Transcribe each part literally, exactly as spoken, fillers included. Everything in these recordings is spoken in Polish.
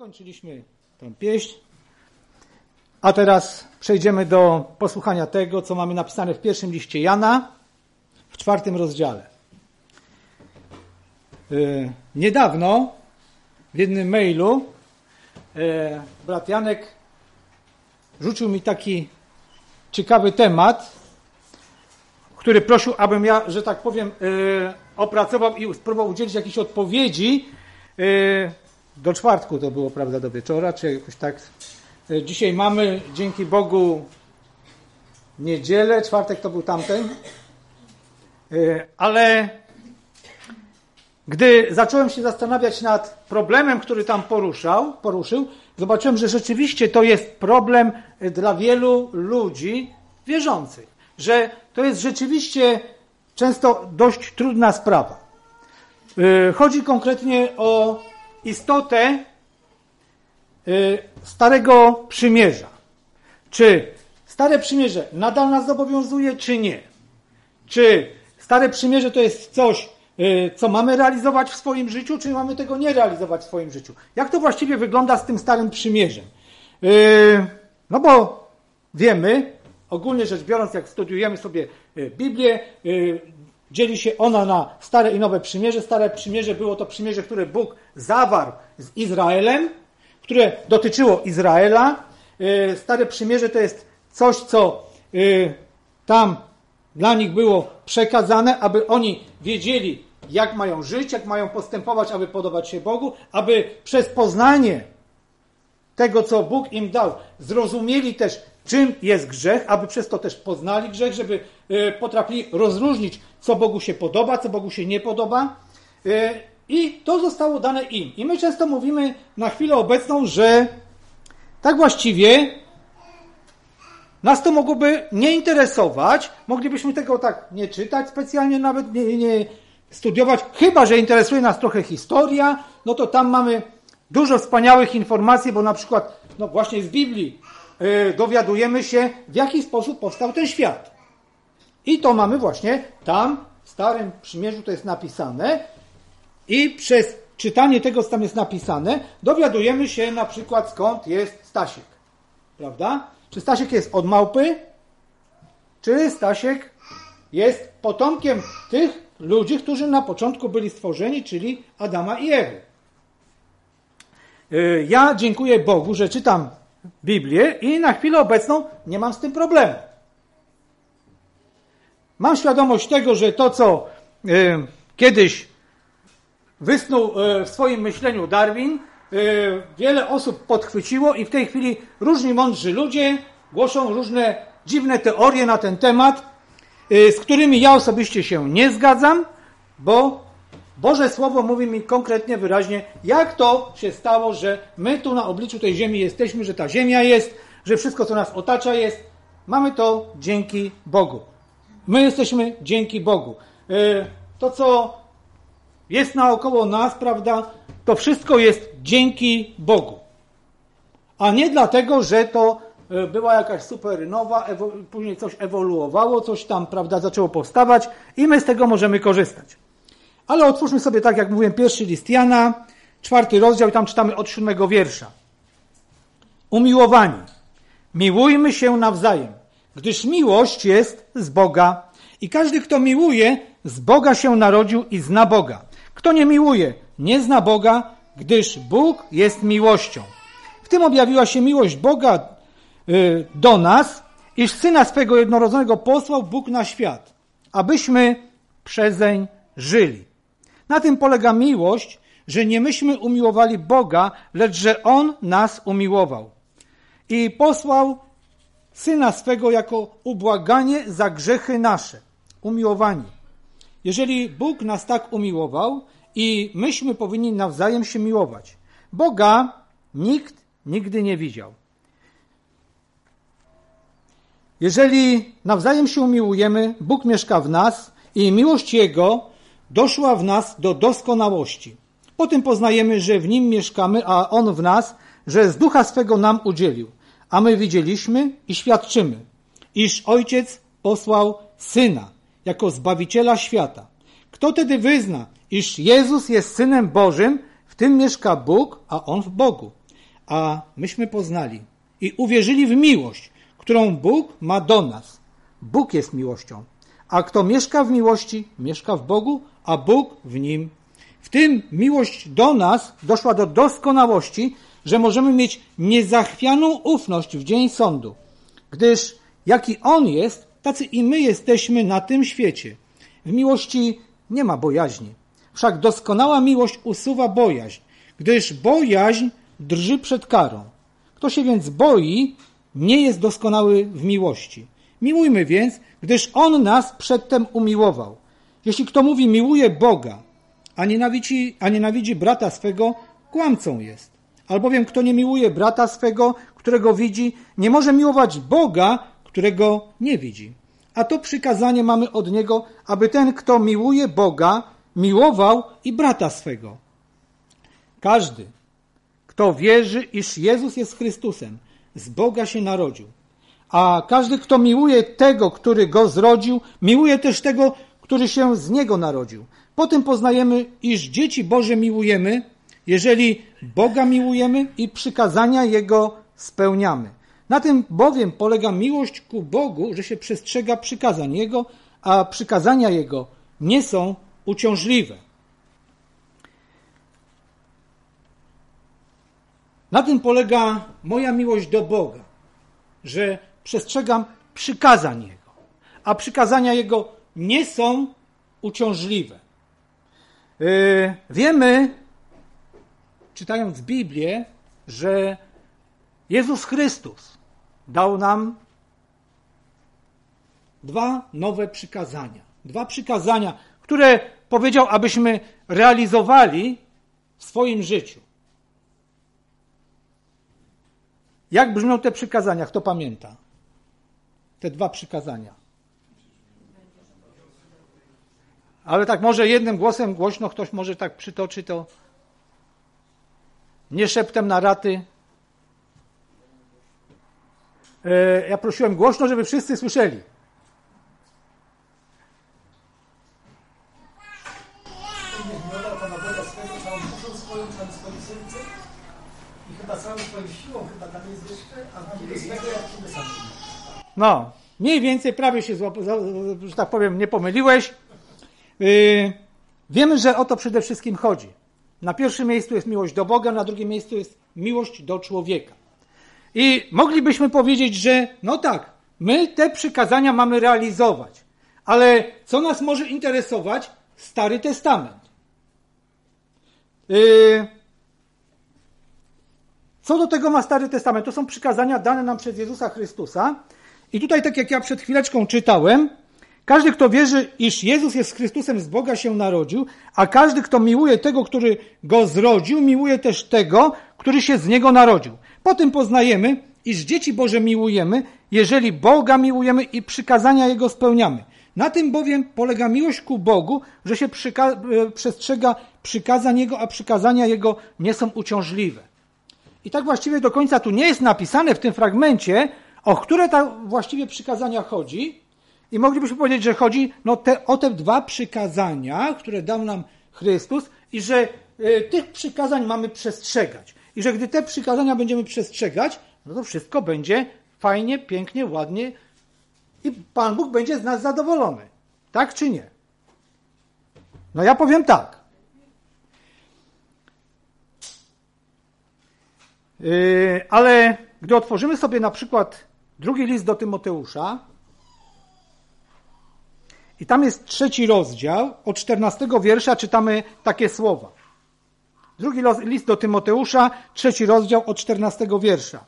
Skończyliśmy tę pieśń, a teraz przejdziemy do posłuchania tego, co mamy napisane w pierwszym liście Jana, w czwartym rozdziale. Yy, niedawno w jednym mailu yy, brat Janek rzucił mi taki ciekawy temat, który prosił, abym ja, że tak powiem, yy, opracował i spróbował udzielić jakiejś odpowiedzi. Yy, do czwartku to było, prawda, do wieczora, czy jakoś tak. Yy, dzisiaj mamy, dzięki Bogu, niedzielę, czwartek to był tamten. Yy, ale gdy zacząłem się zastanawiać nad problemem, który tam poruszał, poruszył, zobaczyłem, że rzeczywiście to jest problem dla wielu ludzi wierzących. Że to jest rzeczywiście często dość trudna sprawa. Chodzi konkretnie o istotę Starego Przymierza. Czy Stare Przymierze nadal nas zobowiązuje, czy nie? Czy Stare Przymierze to jest coś, co mamy realizować w swoim życiu, czy mamy tego nie realizować w swoim życiu? Jak to właściwie wygląda z tym Starym Przymierzem? No bo wiemy, ogólnie rzecz biorąc, jak studiujemy sobie Biblię, dzieli się ona na Stare i Nowe Przymierze. Stare Przymierze było to przymierze, które Bóg zawarł z Izraelem, które dotyczyło Izraela. Stare Przymierze to jest coś, co tam dla nich było przekazane, aby oni wiedzieli, jak mają żyć, jak mają postępować, aby podobać się Bogu, aby przez poznanie tego, co Bóg im dał, zrozumieli też, czym jest grzech, aby przez to też poznali grzech, żeby potrafili rozróżnić, co Bogu się podoba, co Bogu się nie podoba. I to zostało dane im. I my często mówimy na chwilę obecną, że tak właściwie nas to mogłoby nie interesować, moglibyśmy tego tak nie czytać specjalnie, nawet nie, nie studiować, chyba że interesuje nas trochę historia, no to tam mamy dużo wspaniałych informacji, bo na przykład no właśnie z Biblii yy, dowiadujemy się, w jaki sposób powstał ten świat. I to mamy właśnie tam, w Starym Przymierzu to jest napisane i przez czytanie tego, co tam jest napisane, dowiadujemy się na przykład, skąd jest Stasiek. Prawda? Czy Stasiek jest od małpy? Czy Stasiek jest potomkiem tych ludzi, którzy na początku byli stworzeni, czyli Adama i Ewy? Ja dziękuję Bogu, że czytam Biblię i na chwilę obecną nie mam z tym problemu. Mam świadomość tego, że to, co y, kiedyś wysnuł y, w swoim myśleniu Darwin, y, wiele osób podchwyciło i w tej chwili różni mądrzy ludzie głoszą różne dziwne teorie na ten temat, y, z którymi ja osobiście się nie zgadzam, bo Boże Słowo mówi mi konkretnie, wyraźnie, jak to się stało, że my tu na obliczu tej ziemi jesteśmy, że ta ziemia jest, że wszystko, co nas otacza jest. Mamy to dzięki Bogu. My jesteśmy dzięki Bogu. To, co jest naokoło nas, prawda, to wszystko jest dzięki Bogu. A nie dlatego, że to była jakaś supernowa, później coś ewoluowało, coś tam, prawda, zaczęło powstawać i my z tego możemy korzystać. Ale otwórzmy sobie, tak jak mówiłem, pierwszy list Jana, czwarty rozdział i tam czytamy od siódmego wiersza. Umiłowani, miłujmy się nawzajem, gdyż miłość jest z Boga i każdy, kto miłuje, z Boga się narodził i zna Boga. Kto nie miłuje, nie zna Boga, gdyż Bóg jest miłością. W tym objawiła się miłość Boga y, do nas, iż Syna swego jednorodzonego posłał Bóg na świat, abyśmy przezeń żyli. Na tym polega miłość, że nie myśmy umiłowali Boga, lecz że On nas umiłował. I posłał Syna swego jako ubłaganie za grzechy nasze. Umiłowani. Jeżeli Bóg nas tak umiłował i myśmy powinni nawzajem się miłować. Boga nikt nigdy nie widział. Jeżeli nawzajem się umiłujemy, Bóg mieszka w nas i miłość Jego doszła w nas do doskonałości. Potem poznajemy, że w Nim mieszkamy, a On w nas, że z Ducha swego nam udzielił. A my widzieliśmy i świadczymy, iż Ojciec posłał Syna jako Zbawiciela świata. Kto tedy wyzna, iż Jezus jest Synem Bożym, w tym mieszka Bóg, a On w Bogu. a myśmy poznali i uwierzyli w miłość, którą Bóg ma do nas. Bóg jest miłością, a kto mieszka w miłości, mieszka w Bogu, a Bóg w nim. W tym miłość do nas doszła do doskonałości, że możemy mieć niezachwianą ufność w dzień sądu, gdyż jaki On jest, tacy i my jesteśmy na tym świecie. W miłości nie ma bojaźni. Wszak doskonała miłość usuwa bojaźń, gdyż bojaźń drży przed karą. Kto się więc boi, nie jest doskonały w miłości. Miłujmy więc, gdyż On nas przedtem umiłował. Jeśli kto mówi miłuje Boga, a nienawidzi, a nienawidzi brata swego, kłamcą jest. Albowiem kto nie miłuje brata swego, którego widzi, nie może miłować Boga, którego nie widzi. A to przykazanie mamy od Niego, aby ten, kto miłuje Boga, miłował i brata swego. Każdy, kto wierzy, iż Jezus jest Chrystusem, z Boga się narodził. A każdy, kto miłuje tego, który Go zrodził, miłuje też tego, który się z Niego narodził. Po tym poznajemy, iż dzieci Boże miłujemy, jeżeli Boga miłujemy i przykazania Jego spełniamy. Na tym bowiem polega miłość ku Bogu, że się przestrzega przykazań Jego, a przykazania Jego nie są uciążliwe. Na tym polega moja miłość do Boga, że przestrzegam przykazań Jego, a przykazania Jego nie są uciążliwe. Yy, wiemy, czytając Biblię, że Jezus Chrystus dał nam dwa nowe przykazania. Dwa przykazania, które powiedział, abyśmy realizowali w swoim życiu. Jak brzmią te przykazania? Kto pamięta? Te dwa przykazania. Ale tak może jednym głosem głośno ktoś może tak przytoczy to. Nie szeptem na raty. E, ja prosiłem głośno, żeby wszyscy słyszeli. No, mniej więcej prawie się, że tak powiem, nie pomyliłeś. Yy, wiemy, że o to przede wszystkim chodzi. Na pierwszym miejscu jest miłość do Boga, na drugim miejscu jest miłość do człowieka. I moglibyśmy powiedzieć, że no tak, my te przykazania mamy realizować, ale co nas może interesować? Stary Testament. Yy, co do tego ma Stary Testament? To są przykazania dane nam przez Jezusa Chrystusa. I tutaj, tak jak ja przed chwileczką czytałem, każdy, kto wierzy, iż Jezus jest Chrystusem, z Boga się narodził, a każdy, kto miłuje tego, który Go zrodził, miłuje też tego, który się z Niego narodził. Po tym poznajemy, iż dzieci Boże miłujemy, jeżeli Boga miłujemy i przykazania Jego spełniamy. Na tym bowiem polega miłość ku Bogu, że się przyka- przestrzega przykazań Jego, a przykazania Jego nie są uciążliwe. I tak właściwie do końca tu nie jest napisane w tym fragmencie, o które ta właściwie przykazania chodzi. I moglibyśmy powiedzieć, że chodzi no, te, o te dwa przykazania, które dał nam Chrystus i że y, tych przykazań mamy przestrzegać. I że gdy te przykazania będziemy przestrzegać, no to wszystko będzie fajnie, pięknie, ładnie i Pan Bóg będzie z nas zadowolony. Tak czy nie? No ja powiem tak. Yy, ale gdy otworzymy sobie na przykład drugi list do Tymoteusza i tam jest trzeci rozdział, od czternastego wiersza czytamy takie słowa. Drugi list do Tymoteusza, trzeci rozdział, od czternastego wiersza.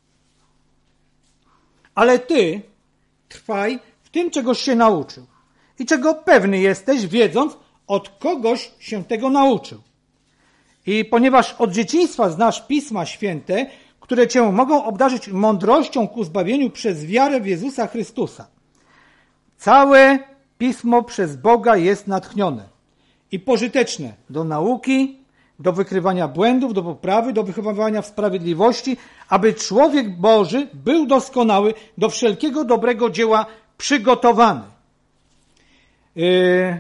Ale ty trwaj w tym, czegoś się nauczył i czego pewny jesteś, wiedząc, od kogoś się tego nauczył. I ponieważ od dzieciństwa znasz Pisma Święte, które cię mogą obdarzyć mądrością ku zbawieniu przez wiarę w Jezusa Chrystusa. Całe Pismo przez Boga jest natchnione i pożyteczne do nauki, do wykrywania błędów, do poprawy, do wychowywania w sprawiedliwości, aby człowiek Boży był doskonały, do wszelkiego dobrego dzieła przygotowany. Yy,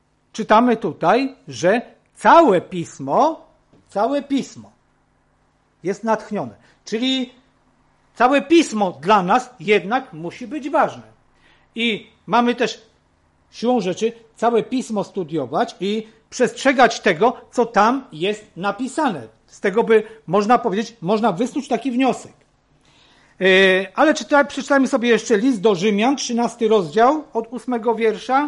czytamy tutaj, że całe Pismo, całe Pismo jest natchnione. Czyli całe Pismo dla nas jednak musi być ważne. I mamy też siłą rzeczy całe Pismo studiować i przestrzegać tego, co tam jest napisane. Z tego by można powiedzieć, można wysnuć taki wniosek. Yy, ale czyta, przeczytajmy sobie jeszcze list do Rzymian, trzynasty rozdział, od ósmego wiersza.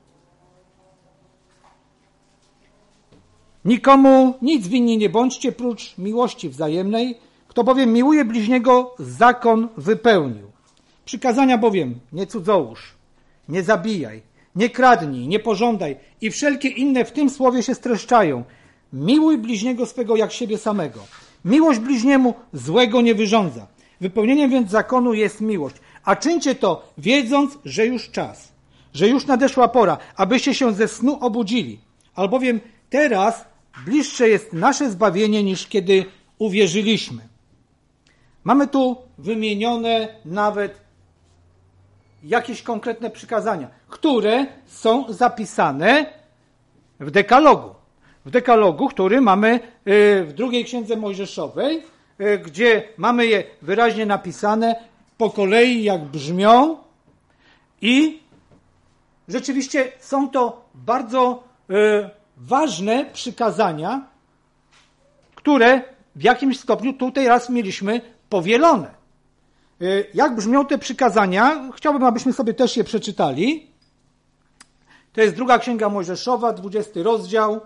Nikomu nic winni nie bądźcie, prócz miłości wzajemnej. Kto bowiem miłuje bliźniego, zakon wypełnił. Przykazania bowiem nie cudzołóż, nie zabijaj, nie kradnij, nie pożądaj i wszelkie inne w tym słowie się streszczają. Miłuj bliźniego swego jak siebie samego. Miłość bliźniemu złego nie wyrządza. Wypełnieniem więc zakonu jest miłość. A czyńcie to, wiedząc, że już czas, że już nadeszła pora, abyście się ze snu obudzili. Albowiem teraz bliższe jest nasze zbawienie, niż kiedy uwierzyliśmy. Mamy tu wymienione nawet jakieś konkretne przykazania, które są zapisane w dekalogu. W dekalogu, który mamy w drugiej księdze Mojżeszowej, gdzie mamy je wyraźnie napisane po kolei, jak brzmią, i rzeczywiście są to bardzo ważne przykazania, które w jakimś stopniu tutaj raz mieliśmy powielone. Jak brzmią te przykazania? Chciałbym, abyśmy sobie też je przeczytali. To jest druga księga Mojżeszowa, dwudziesty rozdział.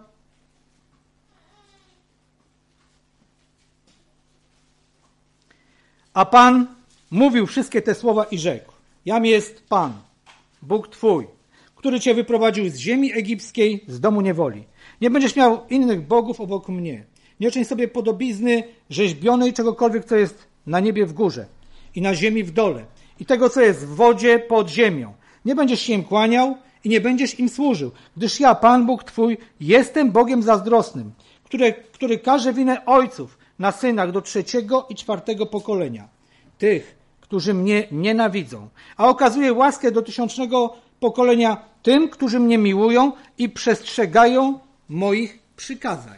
A Pan mówił wszystkie te słowa i rzekł: Jam jest Pan, Bóg Twój, który Cię wyprowadził z ziemi egipskiej, z domu niewoli. Nie będziesz miał innych bogów obok mnie. Nie czyń sobie podobizny rzeźbionej czegokolwiek, co jest na niebie w górze i na ziemi w dole i tego, co jest w wodzie pod ziemią. Nie będziesz się im kłaniał i nie będziesz im służył, gdyż ja, Pan Bóg Twój, jestem Bogiem zazdrosnym, który, który każe winę ojców na synach do trzeciego i czwartego pokolenia, tych, którzy mnie nienawidzą, a okazuje łaskę do tysiącznego pokolenia tym, którzy mnie miłują i przestrzegają moich przykazań.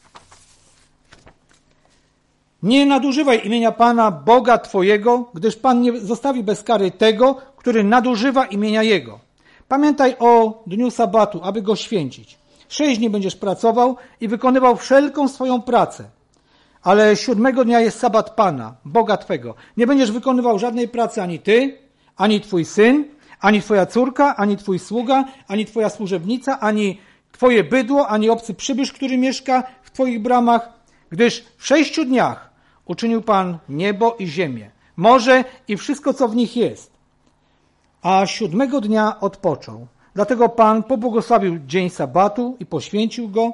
Nie nadużywaj imienia Pana, Boga Twojego, gdyż Pan nie zostawi bez kary tego, który nadużywa imienia Jego. Pamiętaj o dniu sabatu, aby go święcić. Sześć dni będziesz pracował i wykonywał wszelką swoją pracę. Ale siódmego dnia jest sabat Pana, Boga Twego. Nie będziesz wykonywał żadnej pracy ani Ty, ani Twój syn, ani Twoja córka, ani Twój sługa, ani Twoja służebnica, ani Twoje bydło, ani obcy przybysz, który mieszka w Twoich bramach, gdyż w sześciu dniach uczynił Pan niebo i ziemię, morze i wszystko, co w nich jest. A siódmego dnia odpoczął. Dlatego Pan pobłogosławił dzień sabatu i poświęcił go.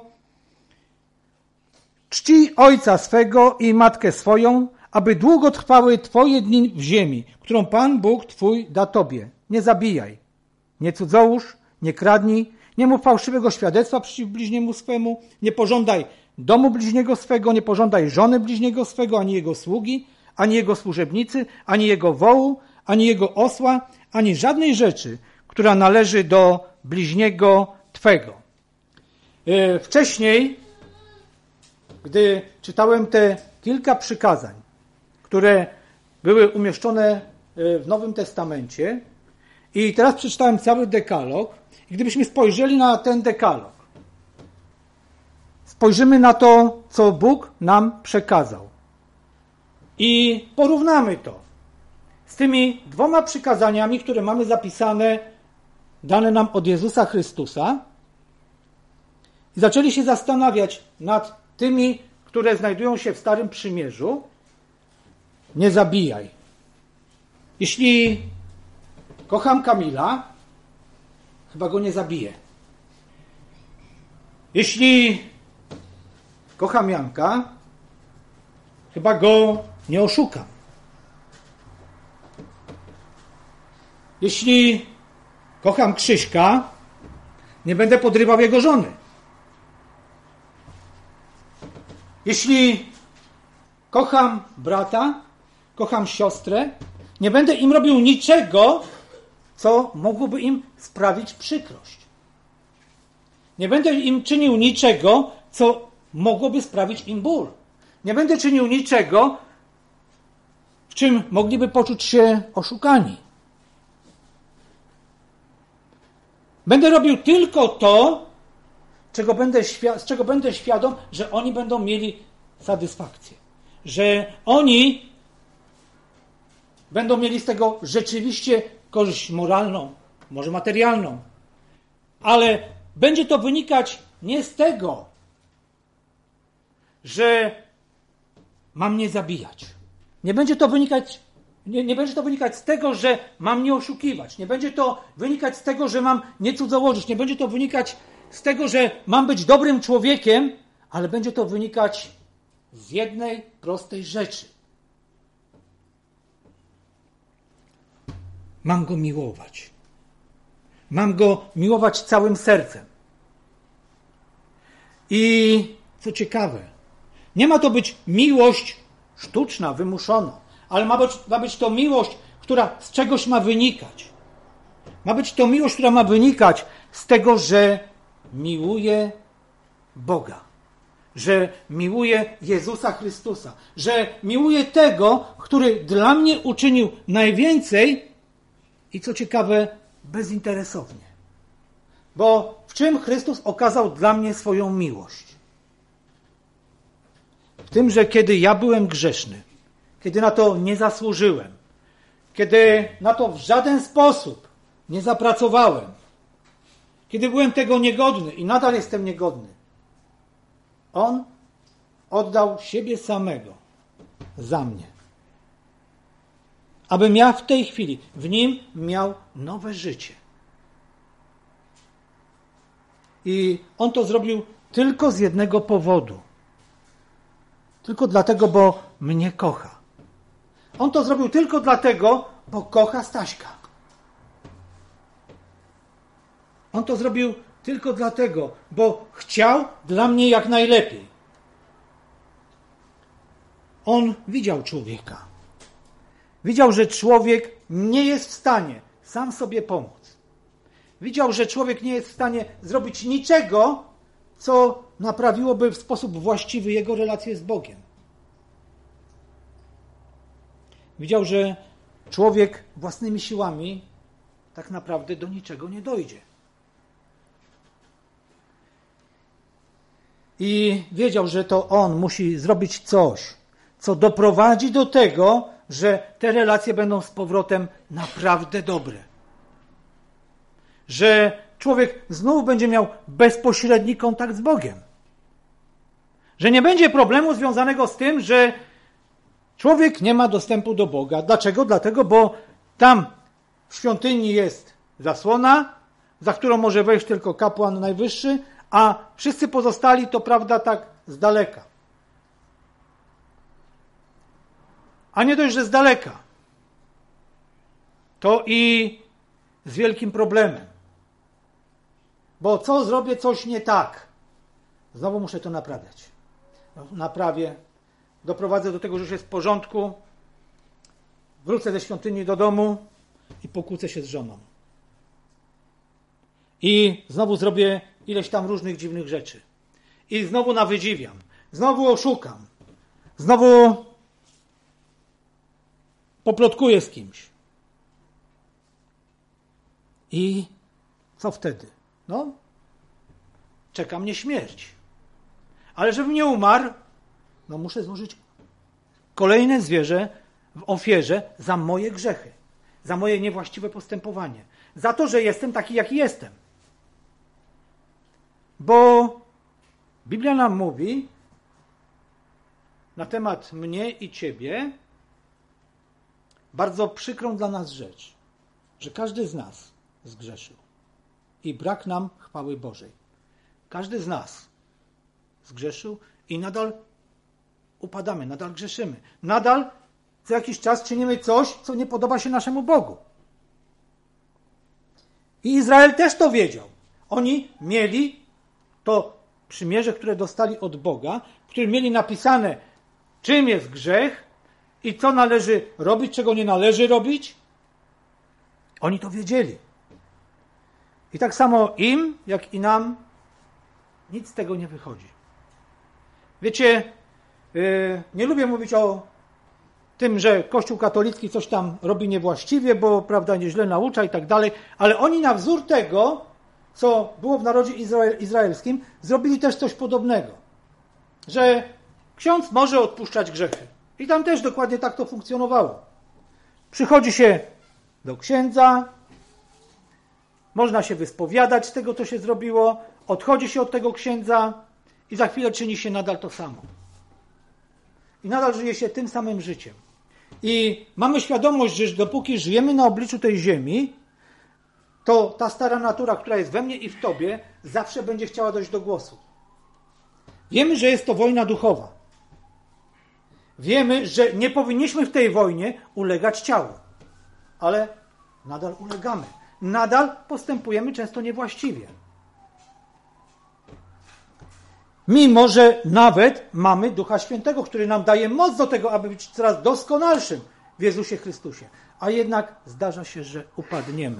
Czcij ojca swego i matkę swoją, aby długo trwały Twoje dni w ziemi, którą Pan Bóg Twój da Tobie. Nie zabijaj, nie cudzołóż, nie kradnij, nie mów fałszywego świadectwa przeciw bliźniemu swemu, nie pożądaj domu bliźniego swego, nie pożądaj żony bliźniego swego, ani jego sługi, ani jego służebnicy, ani jego wołu, ani jego osła, ani żadnej rzeczy, która należy do bliźniego Twego. Wcześniej, gdy czytałem te kilka przykazań, które były umieszczone w Nowym Testamencie, i teraz przeczytałem cały dekalog, i gdybyśmy spojrzeli na ten dekalog, spojrzymy na to, co Bóg nam przekazał i porównamy to z tymi dwoma przykazaniami, które mamy zapisane, dane nam od Jezusa Chrystusa, i zaczęli się zastanawiać nad tymi, które znajdują się w Starym Przymierzu. Nie zabijaj. Jeśli kocham Kamila, chyba go nie zabiję. Jeśli kocham Janka, chyba go nie oszukam. Jeśli kocham Krzyśka, nie będę podrywał jego żony. Jeśli kocham brata, kocham siostrę, nie będę im robił niczego, co mogłoby im sprawić przykrość. Nie będę im czynił niczego, co mogłoby sprawić im ból. Nie będę czynił niczego, w czym mogliby poczuć się oszukani. Będę robił tylko to, czego będę świa- z czego będę świadom, że oni będą mieli satysfakcję. Że oni będą mieli z tego rzeczywiście korzyść moralną, może materialną. Ale będzie to wynikać nie z tego, że mam nie zabijać. Nie będzie to wynikać, nie, nie będzie to wynikać z tego, że mam nie oszukiwać. Nie będzie to wynikać z tego, że mam nie cudzołożyć. Nie będzie to wynikać z tego, że mam być dobrym człowiekiem, ale będzie to wynikać z jednej prostej rzeczy. Mam go miłować. Mam go miłować całym sercem. I co ciekawe, nie ma to być miłość sztuczna, wymuszona, ale ma być, ma być to miłość, która z czegoś ma wynikać. Ma być to miłość, która ma wynikać z tego, że miłuję Boga, że miłuję Jezusa Chrystusa, że miłuję tego, który dla mnie uczynił najwięcej i co ciekawe, bezinteresownie. Bo w czym Chrystus okazał dla mnie swoją miłość? W tym, że kiedy ja byłem grzeszny, kiedy na to nie zasłużyłem, kiedy na to w żaden sposób nie zapracowałem, kiedy byłem tego niegodny i nadal jestem niegodny, On oddał siebie samego za mnie. Abym ja w tej chwili w Nim miał nowe życie. I On to zrobił tylko z jednego powodu. Tylko dlatego, bo mnie kocha. On to zrobił tylko dlatego, bo kocha Staśka. On to zrobił tylko dlatego, bo chciał dla mnie jak najlepiej. On widział człowieka. Widział, że człowiek nie jest w stanie sam sobie pomóc. Widział, że człowiek nie jest w stanie zrobić niczego, co naprawiłoby w sposób właściwy jego relację z Bogiem. Widział, że człowiek własnymi siłami tak naprawdę do niczego nie dojdzie. I wiedział, że to on musi zrobić coś, co doprowadzi do tego, że te relacje będą z powrotem naprawdę dobre. Że człowiek znów będzie miał bezpośredni kontakt z Bogiem. Że nie będzie problemu związanego z tym, że człowiek nie ma dostępu do Boga. Dlaczego? Dlatego, bo tam w świątyni jest zasłona, za którą może wejść tylko kapłan najwyższy, a wszyscy pozostali to prawda tak z daleka. A nie dość, że z daleka, to i z wielkim problemem. Bo co zrobię coś nie tak? Znowu muszę to naprawiać. Naprawię, doprowadzę do tego, że już jest w porządku, wrócę ze świątyni do domu i pokłócę się z żoną. I znowu zrobię ileś tam różnych dziwnych rzeczy. I znowu nawydziwiam. Znowu oszukam. Znowu poplotkuję z kimś. I co wtedy? No, czeka mnie śmierć. Ale żebym nie umarł, no muszę złożyć kolejne zwierzę w ofierze za moje grzechy. Za moje niewłaściwe postępowanie. Za to, że jestem taki, jaki jestem. Bo Biblia nam mówi na temat mnie i ciebie bardzo przykrą dla nas rzecz, że każdy z nas zgrzeszył i brak nam chwały Bożej. Każdy z nas zgrzeszył i nadal upadamy, nadal grzeszymy. Nadal co jakiś czas czynimy coś, co nie podoba się naszemu Bogu. I Izrael też to wiedział. Oni mieli to przymierze, które dostali od Boga, w którym mieli napisane, czym jest grzech i co należy robić, czego nie należy robić. Oni to wiedzieli. I tak samo im, jak i nam, nic z tego nie wychodzi. Wiecie, Yy, nie lubię mówić o tym, że Kościół katolicki coś tam robi niewłaściwie, bo prawda, nieźle naucza i tak dalej, ale oni na wzór tego, co było w narodzie izrael, izraelskim, zrobili też coś podobnego. Że ksiądz może odpuszczać grzechy. I tam też dokładnie tak to funkcjonowało. Przychodzi się do księdza, można się wyspowiadać z tego, co się zrobiło, odchodzi się od tego księdza i za chwilę czyni się nadal to samo. I nadal żyje się tym samym życiem. I mamy świadomość, że dopóki żyjemy na obliczu tej ziemi, to ta stara natura, która jest we mnie i w tobie, zawsze będzie chciała dojść do głosu. Wiemy, że jest to wojna duchowa. Wiemy, że nie powinniśmy w tej wojnie ulegać ciału. Ale nadal ulegamy. Nadal postępujemy często niewłaściwie. Mimo, że nawet mamy Ducha Świętego, który nam daje moc do tego, aby być coraz doskonalszym w Jezusie Chrystusie. A jednak zdarza się, że upadniemy.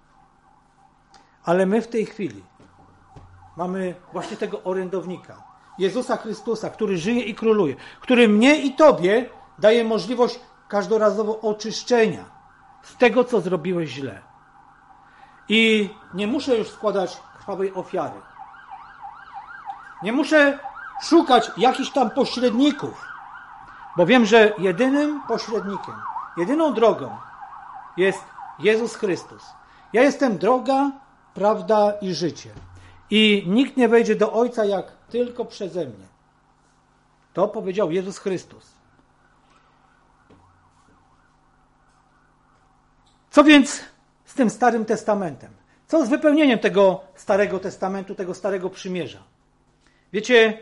Ale my w tej chwili mamy właśnie tego orędownika, Jezusa Chrystusa, który żyje i króluje, który mnie i tobie daje możliwość każdorazowo oczyszczenia z tego, co zrobiłeś źle. I nie muszę już składać krwawej ofiary. Nie muszę szukać jakichś tam pośredników, bo wiem, że jedynym pośrednikiem, jedyną drogą jest Jezus Chrystus. Ja jestem droga, prawda i życie. I nikt nie wejdzie do Ojca jak tylko przeze mnie. To powiedział Jezus Chrystus. Co więc z tym Starym Testamentem? Co z wypełnieniem tego Starego Testamentu, tego Starego Przymierza? Wiecie,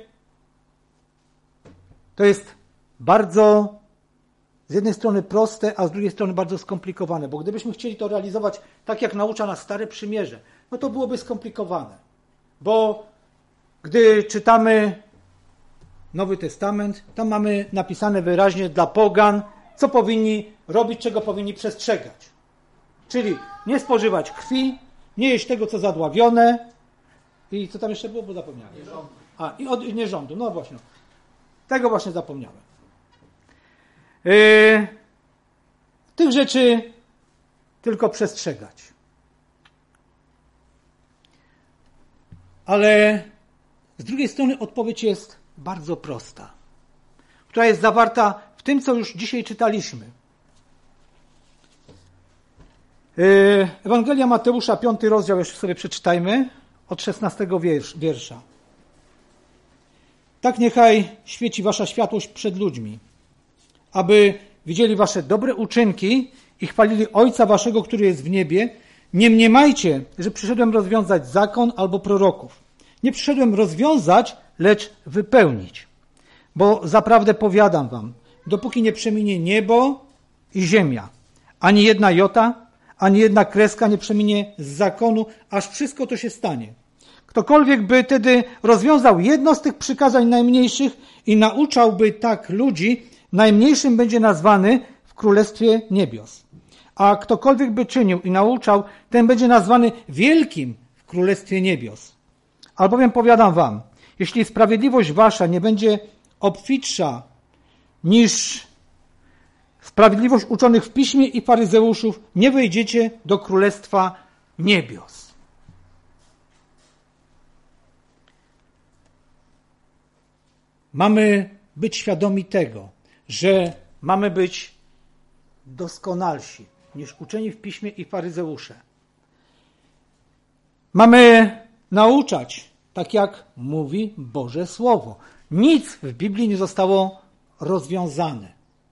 to jest bardzo z jednej strony proste, a z drugiej strony bardzo skomplikowane, bo gdybyśmy chcieli to realizować tak, jak naucza nas Stare Przymierze, no to byłoby skomplikowane. Bo gdy czytamy Nowy Testament, tam mamy napisane wyraźnie dla pogan, co powinni robić, czego powinni przestrzegać. Czyli nie spożywać krwi, nie jeść tego, co zadławione i co tam jeszcze było, bo zapomniałem. A, i od nierządu, no właśnie. Tego właśnie zapomniałem. Yy, tych rzeczy tylko przestrzegać. Ale z drugiej strony odpowiedź jest bardzo prosta, która jest zawarta w tym, co już dzisiaj czytaliśmy. Yy, Ewangelia Mateusza, piąty rozdział, jeszcze sobie przeczytajmy, od szesnastego wiersza. Tak niechaj świeci wasza światłość przed ludźmi, aby widzieli wasze dobre uczynki i chwalili Ojca waszego, który jest w niebie. Nie mniemajcie, że przyszedłem rozwiązać zakon albo proroków. Nie przyszedłem rozwiązać, lecz wypełnić. Bo zaprawdę powiadam wam, dopóki nie przeminie niebo i ziemia, ani jedna jota, ani jedna kreska nie przeminie z zakonu, aż wszystko to się stanie. Ktokolwiek by tedy rozwiązał jedno z tych przykazań najmniejszych i nauczałby tak ludzi, najmniejszym będzie nazwany w Królestwie Niebios. A ktokolwiek by czynił i nauczał, ten będzie nazwany wielkim w Królestwie Niebios. Albowiem powiadam wam, jeśli sprawiedliwość wasza nie będzie obfitsza niż sprawiedliwość uczonych w piśmie i faryzeuszów, nie wejdziecie do Królestwa Niebios. Mamy być świadomi tego, że mamy być doskonalsi niż uczeni w piśmie i faryzeusze. Mamy nauczać, tak jak mówi Boże Słowo. Nic w Biblii nie zostało rozwiązane.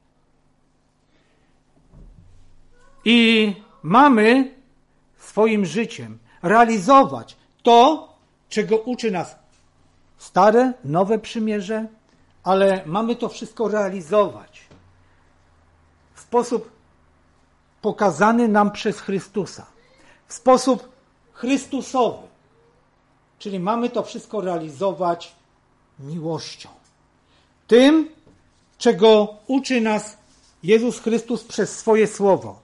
I mamy swoim życiem realizować to, czego uczy nas Stare, Nowe Przymierze, ale mamy to wszystko realizować w sposób pokazany nam przez Chrystusa, w sposób chrystusowy. Czyli mamy to wszystko realizować miłością. Tym, czego uczy nas Jezus Chrystus przez swoje słowo.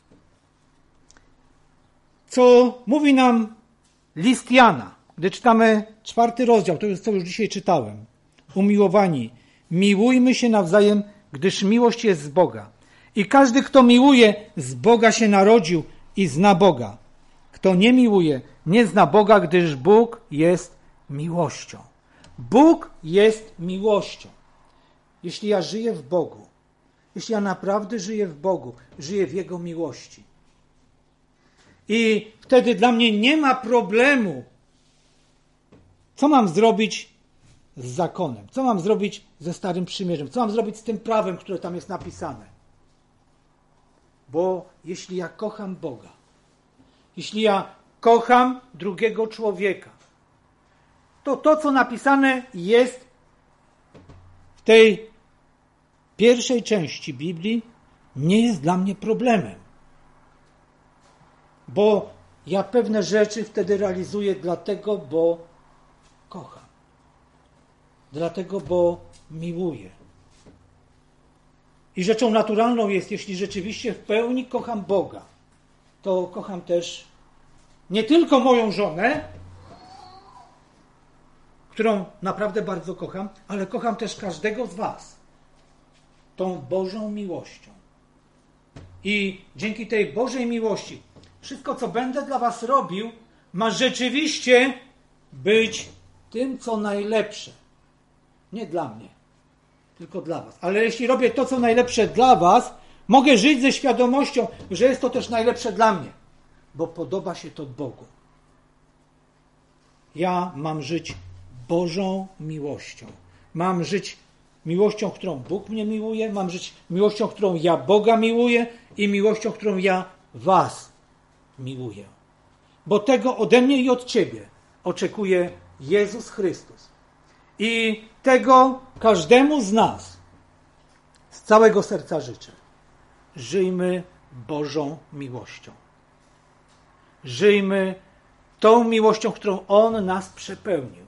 Co mówi nam list Jana, gdy czytamy czwarty rozdział, to jest co już dzisiaj czytałem. Umiłowani, miłujmy się nawzajem, gdyż miłość jest z Boga. I każdy, kto miłuje, z Boga się narodził i zna Boga. Kto nie miłuje, nie zna Boga, gdyż Bóg jest miłością. Bóg jest miłością. Jeśli ja żyję w Bogu, jeśli ja naprawdę żyję w Bogu, żyję w Jego miłości. I wtedy dla mnie nie ma problemu, co mam zrobić z zakonem, co mam zrobić ze Starym Przymierzem, co mam zrobić z tym prawem, które tam jest napisane. Bo jeśli ja kocham Boga, jeśli ja kocham drugiego człowieka, to to, co napisane jest w tej pierwszej części Biblii, nie jest dla mnie problemem. Bo ja pewne rzeczy wtedy realizuję dlatego, bo kocham. Dlatego, bo miłuję. I rzeczą naturalną jest, jeśli rzeczywiście w pełni kocham Boga, to kocham też nie tylko moją żonę, którą naprawdę bardzo kocham, ale kocham też każdego z was tą Bożą miłością. I dzięki tej Bożej miłości wszystko, co będę dla was robił, ma rzeczywiście być tym, co najlepsze. Nie dla mnie, tylko dla was. Ale jeśli robię to, co najlepsze dla was, mogę żyć ze świadomością, że jest to też najlepsze dla mnie, bo podoba się to Bogu. Ja mam żyć Bożą miłością. Mam żyć miłością, którą Bóg mnie miłuje, mam żyć miłością, którą ja Boga miłuję i miłością, którą ja was miłuję. Bo tego ode mnie i od ciebie oczekuje Jezus Chrystus. I tego każdemu z nas z całego serca życzę. Żyjmy Bożą miłością. Żyjmy tą miłością, którą On nas przepełnił.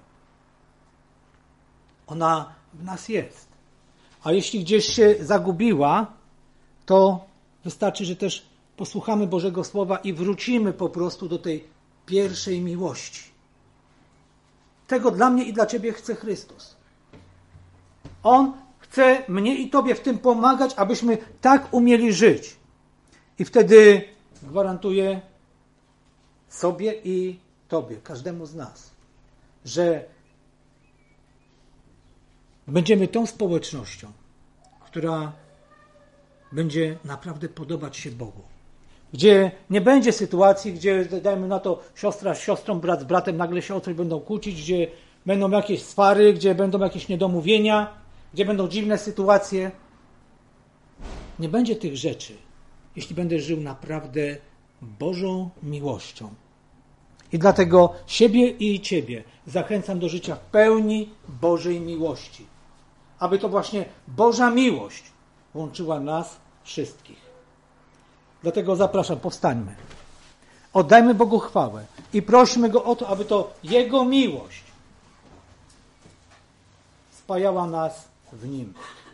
Ona w nas jest. A jeśli gdzieś się zagubiła, to wystarczy, że też posłuchamy Bożego Słowa i wrócimy po prostu do tej pierwszej miłości. Tego dla mnie i dla ciebie chce Chrystus. On chce mnie i tobie w tym pomagać, abyśmy tak umieli żyć. I wtedy gwarantuję sobie i tobie, każdemu z nas, że będziemy tą społecznością, która będzie naprawdę podobać się Bogu. Gdzie nie będzie sytuacji, gdzie, dajmy na to, siostra z siostrą, brat z bratem nagle się o coś będą kłócić, gdzie będą jakieś swary, gdzie będą jakieś niedomówienia, gdzie będą dziwne sytuacje. Nie będzie tych rzeczy, jeśli będę żył naprawdę Bożą miłością. I dlatego siebie i ciebie zachęcam do życia w pełni Bożej miłości. Aby to właśnie Boża miłość łączyła nas wszystkich. Dlatego zapraszam, powstańmy. Oddajmy Bogu chwałę i prośmy Go o to, aby to Jego miłość spajała nas w Nim.